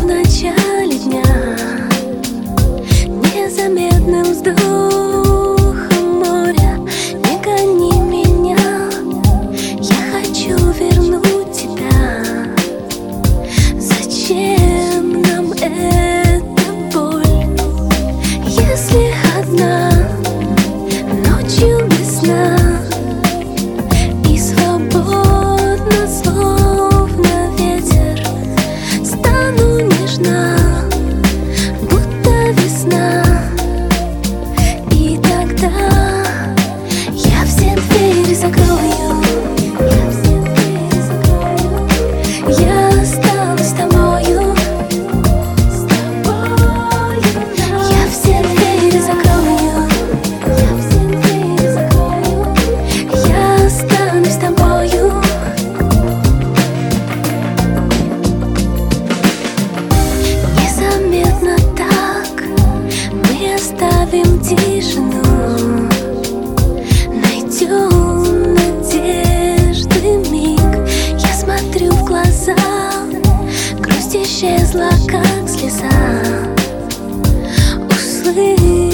начале дня, незаметным вздохом моря. Не гони меня, я хочу вернуть тебя. Зачем нам эта боль, если одна ночью без сна и свободно, словно ветер, стану нежна, будто весна. И тогда я все двери закрою, я останусь с тобою, я все двери закрою, я останусь с тобою. Незаметно так мы оставим тишину, найдем надежды миг. Я смотрю в глаза, грусть исчезла, как слеза. Услышь